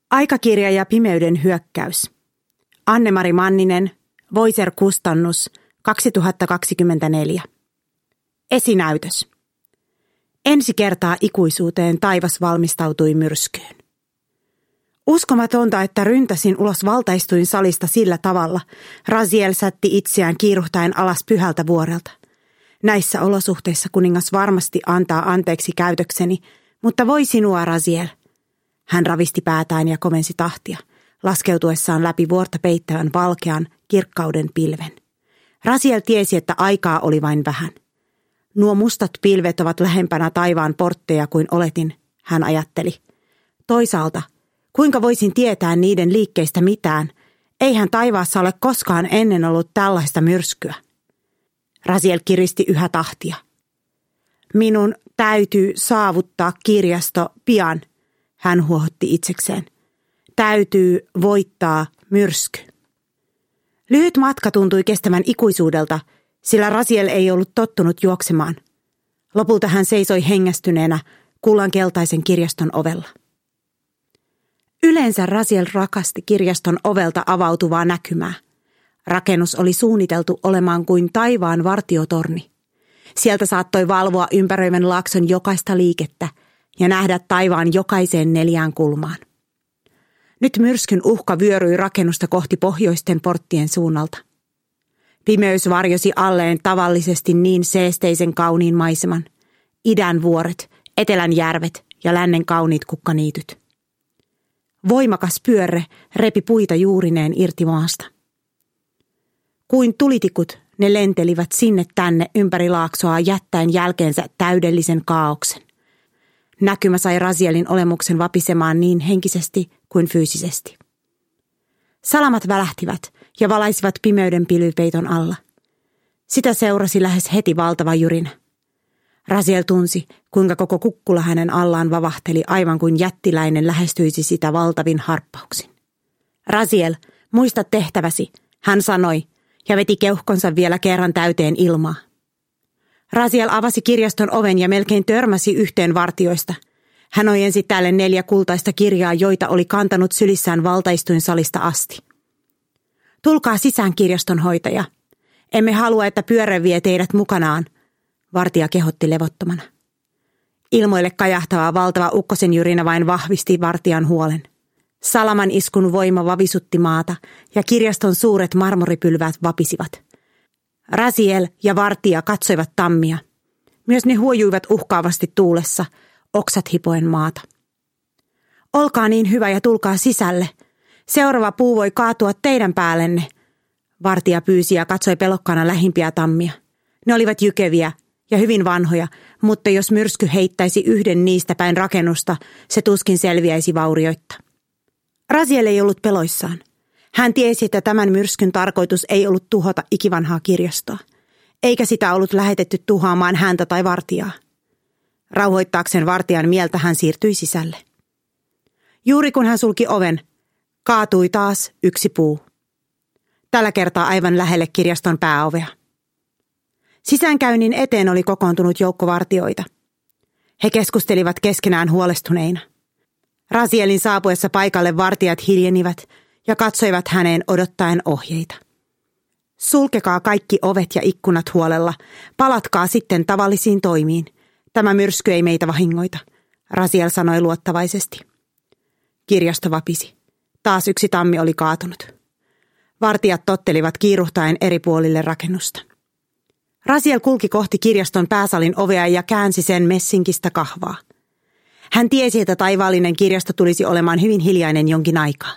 Aikakirja ja pimeyden hyökkäys. Anne-Mari Manninen, Voicer-kustannus, 2024. Esinäytös. Ensi kertaa ikuisuuteen taivas valmistautui myrskyyn. Uskomatonta, että ryntäsin ulos valtaistuin salista sillä tavalla. Raziel sätti itseään kiiruhtaen alas pyhältä vuorelta. Näissä olosuhteissa kuningas varmasti antaa anteeksi käytökseni, mutta voi sinua, Raziel. Hän ravisti päätään ja komensi tahtia, laskeutuessaan läpi vuorta peittävän valkean, kirkkauden pilven. Raziel tiesi, että aikaa oli vain vähän. Nuo mustat pilvet ovat lähempänä taivaan portteja kuin oletin, hän ajatteli. Toisaalta, kuinka voisin tietää niiden liikkeistä mitään? Eihän taivaassa ole koskaan ennen ollut tällaista myrskyä. Raziel kiristi yhä tahtia. Minun täytyy saavuttaa kirjasto pian, hän huohotti itsekseen. Täytyy voittaa myrsky. Lyhyt matka tuntui kestävän ikuisuudelta, sillä Raziel ei ollut tottunut juoksemaan. Lopulta hän seisoi hengästyneenä kullankeltaisen kirjaston ovella. Yleensä Raziel rakasti kirjaston ovelta avautuvaa näkymää. Rakennus oli suunniteltu olemaan kuin taivaan vartiotorni. Sieltä saattoi valvoa ympäröivän laakson jokaista liikettä ja nähdä taivaan jokaiseen 4 kulmaan. Nyt myrskyn uhka vyöryi rakennusta kohti pohjoisten porttien suunnalta. Pimeys varjosi alleen tavallisesti niin seesteisen kauniin maiseman, idän vuoret, etelän järvet ja lännen kauniit kukkaniityt. Voimakas pyörre repi puita juurineen irti maasta. Kuin tulitikut ne lentelivät sinne tänne ympäri laaksoa jättäen jälkeensä täydellisen kaaoksen. Näkymä sai Razielin olemuksen vapisemaan niin henkisesti kuin fyysisesti. Salamat välähtivät ja valaisivat pimeyden pilvipeiton alla. Sitä seurasi lähes heti valtava jyrinä. Raziel tunsi, kuinka koko kukkula hänen allaan vavahteli aivan kuin jättiläinen lähestyisi sitä valtavin harppauksin. Raziel, muista tehtäväsi, hän sanoi ja veti keuhkonsa vielä kerran täyteen ilmaa. Raziel avasi kirjaston oven ja melkein törmäsi yhteen vartioista. Hän ojensi tälle 4 kultaista kirjaa, joita oli kantanut sylissään valtaistuinsalista asti. Tulkaa sisään, kirjastonhoitaja. Emme halua, että pyörä vie teidät mukanaan, vartija kehotti levottomana. Ilmoille kajahtava valtava ukkosen jyrinä vain vahvisti vartijan huolen. Salaman iskun voima vavisutti maata ja kirjaston suuret marmoripylväät vapisivat. Raziel ja vartija katsoivat tammia. Myös ne huojuivat uhkaavasti tuulessa, oksat hipoen maata. Olkaa niin hyvä ja tulkaa sisälle. Seuraava puu voi kaatua teidän päällenne. Vartija pyysi ja katsoi pelokkaana lähimpiä tammia. Ne olivat jykeviä ja hyvin vanhoja, mutta jos myrsky heittäisi yhden niistä päin rakennusta, se tuskin selviäisi vaurioitta. Raziel ei ollut peloissaan. Hän tiesi, että tämän myrskyn tarkoitus ei ollut tuhota ikivanhaa kirjastoa, eikä sitä ollut lähetetty tuhoamaan häntä tai vartijaa. Rauhoittaakseen vartijan mieltä hän siirtyi sisälle. Juuri kun hän sulki oven, kaatui taas yksi puu. Tällä kertaa aivan lähelle kirjaston pääovea. Sisäänkäynnin eteen oli kokoontunut joukko vartijoita. He keskustelivat keskenään huolestuneina. Razielin saapuessa paikalle vartijat hiljenivät ja katsoivat häneen odottaen ohjeita. Sulkekaa kaikki ovet ja ikkunat huolella, palatkaa sitten tavallisiin toimiin. Tämä myrsky ei meitä vahingoita, Raziel sanoi luottavaisesti. Kirjasto vapisi. Taas yksi tammi oli kaatunut. Vartijat tottelivat kiiruhtaen eri puolille rakennusta. Raziel kulki kohti kirjaston pääsalin ovea ja käänsi sen messinkistä kahvaa. Hän tiesi, että taivaallinen kirjasto tulisi olemaan hyvin hiljainen jonkin aikaa.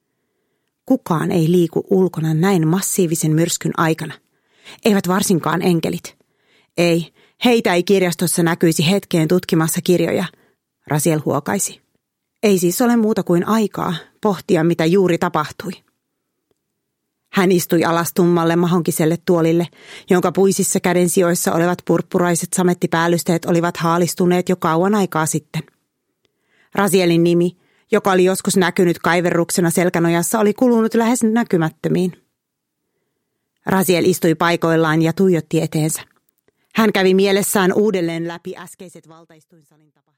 Kukaan ei liiku ulkona näin massiivisen myrskyn aikana. Eivät varsinkaan enkelit. Ei, heitä ei kirjastossa näkyisi hetkeen tutkimassa kirjoja, Raziel huokaisi. Ei siis ole muuta kuin aikaa pohtia, mitä juuri tapahtui. Hän istui alas tummalle mahonkiselle tuolille, jonka puisissa kädensijoissa olevat purppuraiset samettipäällysteet olivat haalistuneet jo kauan aikaa sitten. Razielin nimi, joka oli joskus näkynyt kaiverruksena selkänojassa, oli kulunut lähes näkymättömiin. Raziel istui paikoillaan ja tuijotti eteensä. Hän kävi mielessään uudelleen läpi äskeiset valtaistuinsalin tapahtumat.